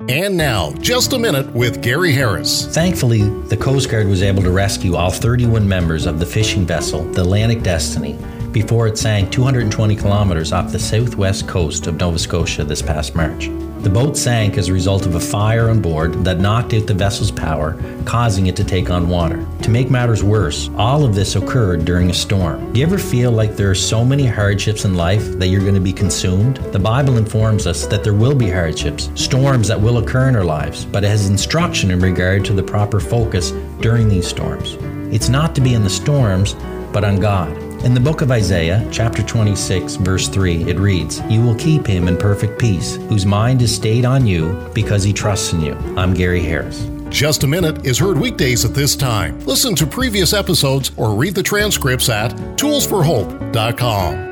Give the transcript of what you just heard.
And now, Just a Minute with Gary Harris. Thankfully, the Coast Guard was able to rescue all 31 members of the fishing vessel, the Atlantic Destiny, before it sank 220 kilometers off the southwest coast of Nova Scotia this past March. The boat sank as a result of a fire on board that knocked out the vessel's power, causing it to take on water. To make matters worse, all of this occurred during a storm. Do you ever feel like there are so many hardships in life that you're going to be consumed? The Bible informs us that there will be hardships, storms that will occur in our lives, but it has instruction in regard to the proper focus during these storms. It's not to be in the storms, but on God. In the book of Isaiah, chapter 26, verse 3, it reads, "You will keep him in perfect peace, whose mind is stayed on you because he trusts in you." I'm Gary Harris. Just a Minute is heard weekdays at this time. Listen to previous episodes or read the transcripts at toolsforhope.com.